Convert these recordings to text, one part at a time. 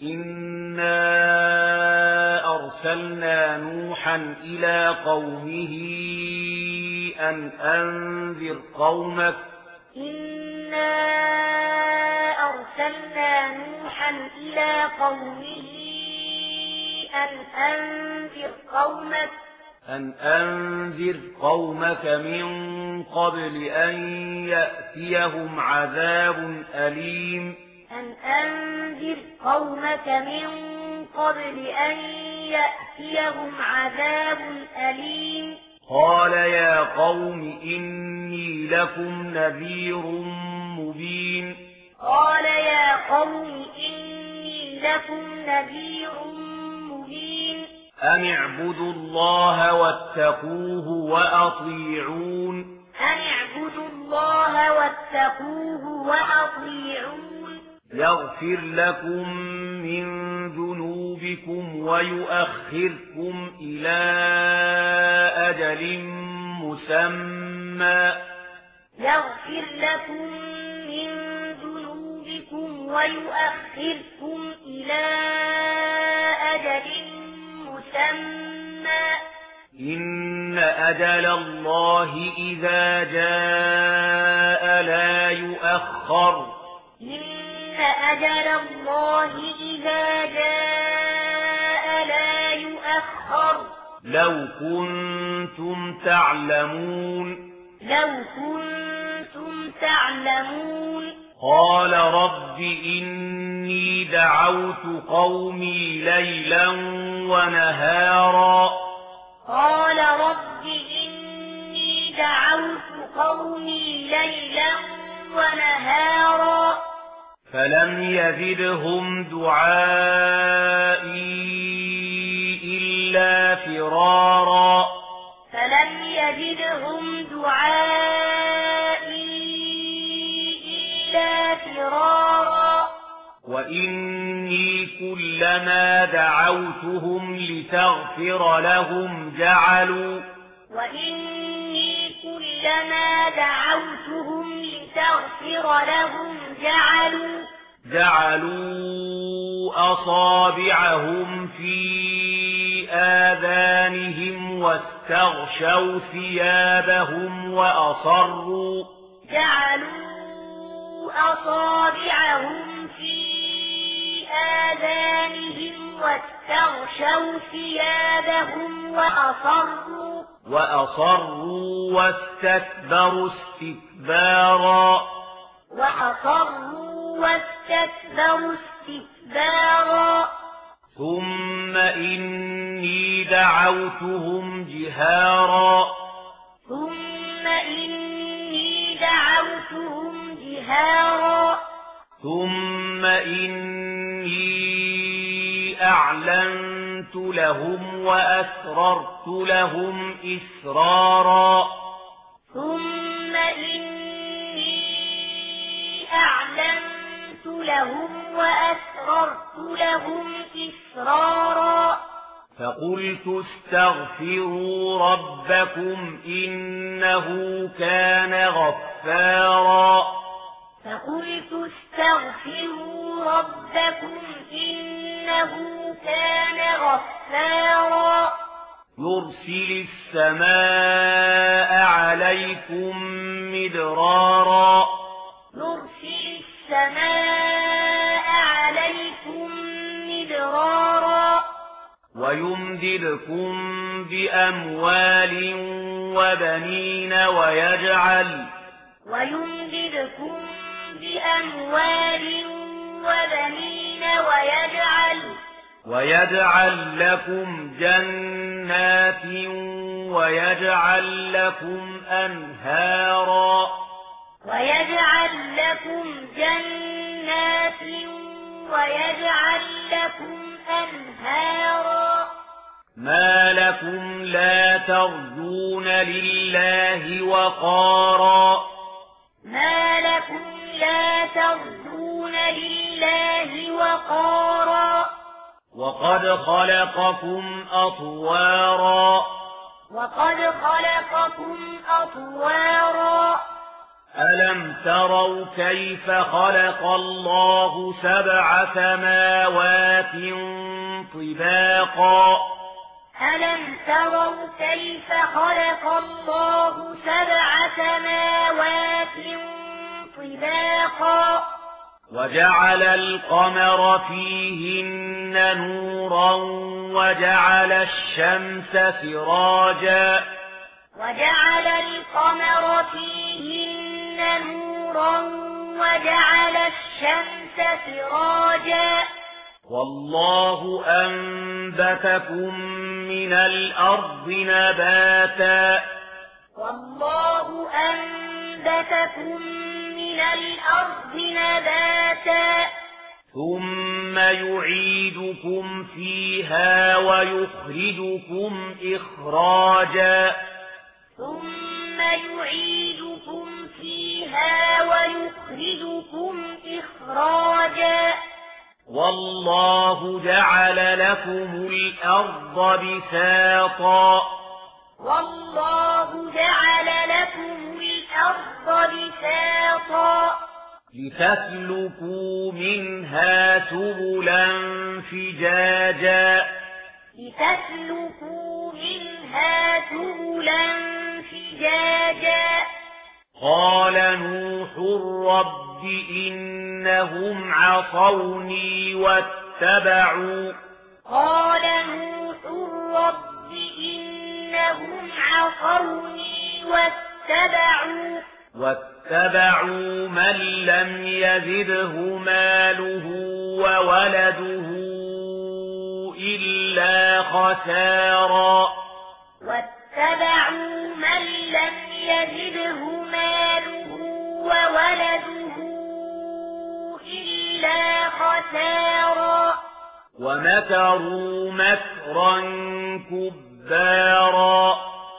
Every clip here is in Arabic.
إنا أرسلنا نوحا إلى قومه أن أنذر قومك إنا أرسلنا نوحا إلى قومه أن أنذر قومك من قبل أن يأتيهم عذاب أليم قال يا قوم إني لكم نذير مبين أن اعبدوا الله واتقوه وأطيعون يغفر لكم من ذنوبكم ويؤخركم إلى أجل مسمى إن أجل الله إذا جاء لا يؤخر لو كنتم تعلمون قال رب إني دعوت قومي ليلا ونهارا فلم يزدهم دعائي إلا فرارا وإني كلما دعوتهم لتغفر لهم جعلوا أصابعهم في آذانهم واستغشوا ثيابهم وأصروا واستكبروا استكبارا ثم إني دعوتهم جهارا ثم إني أعلنت لهم وأسررت لهم إسرارا فقلت استغفروا ربكم إنه كان غفارا يرسل السماء عليكم مدرارا ويمددكم بأموال وبنين ويجعل لكم جنات ويجعل لكم أنهارا ما لكم لا ترجون لله وقارا وقد خلقكم أطوارا ألم تروا كيف خلق الله 7 سماوات طباقا ألم تروا كيف خلق الله 7 سماوات طباقا وجعل القمر فيهن نورا وجعل الشمس سراجا وجعل القمر فيهن نورا وجعل الشمس سراجا والله أنبتكم من الأرض نباتا والله أنبتكم من الأرض نباتا ثم يعيدكم فيها ويخرجكم إخراجا ثم يعيدكم فيها ويخرجكم إخراجا والله جعل لكم الأرض بساطا والله جعل لكم الأرض بساطا لتسلكوا منها سبلا فجاجا لتسلكوا منها سبلا فجاجا قال نوح رب إنهم عصوني واتبعوا قال نوح رب إنهم عصوني واتبعوا من لم يزده ماله وولده إلا خسارا واتبعوا من لم يزده ماله وولده إلا خسارا ومكروا مكرا كبارا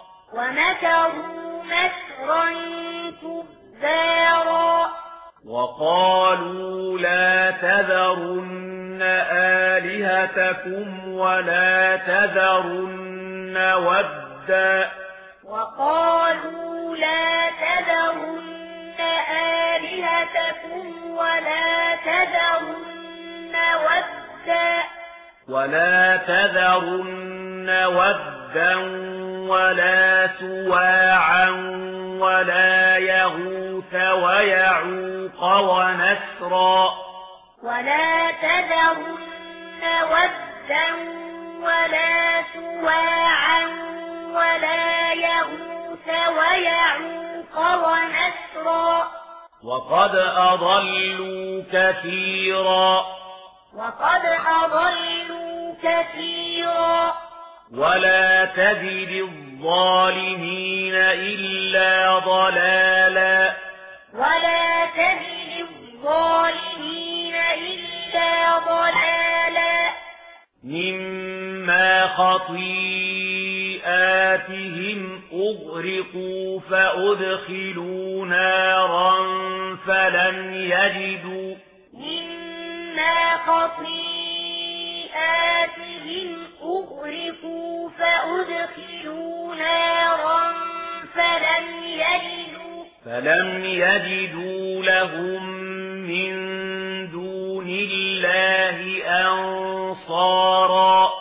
وقالوا لا تذرن آلهتكم ولا تذرن ودا وقالوا لا تذرن آلهتكم ولا تذرن ودا ولا سواعا ولا يغوث ويعوق ونسرا ولا تذرن ودا ولا سواعا ولا يغوث ويعوق ونسرا وقد أضلوا كثيرا ولا تزد الظالمين إلا ضلالا مما خطيئاتهم أغرقوا فأدخلوا نارا فلم يجدوا لهم من دون الله أنصارا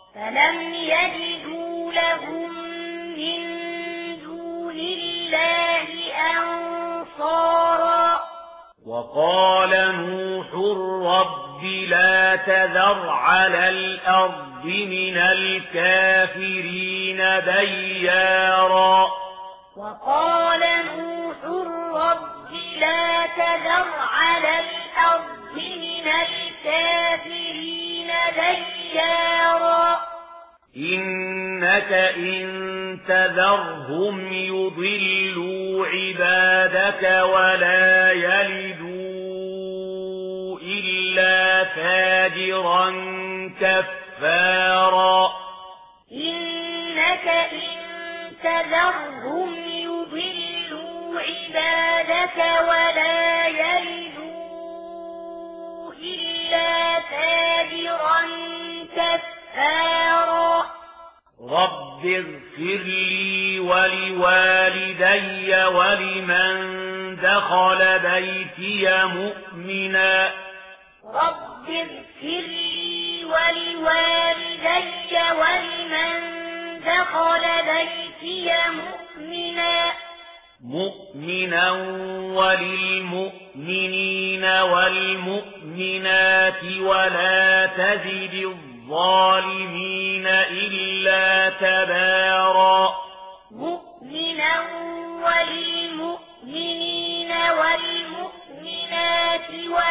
وقال نوح رب لا تذر على الأرض من الكافرين ديارا وقال نوح رب لا تذر على الأرض من الكافرين ديارا إنك إن تذرهم يضلوا عبادك ولا يلدوا إلا فاجرا كفارا إنك إن تذرهم يضلوا عبادك ولا يلدوا إلا فاجرا كفارا رب اغفر لي ولوالدي ولمن دخل بيتي مؤمنا رب اغفر لي ولوالدي ولمن دخل بيتي مؤمنا وللمؤمنين والمؤمنات ولا تزد الظالمين إلا تبارا مؤمنا وللمؤمنين والمؤمنات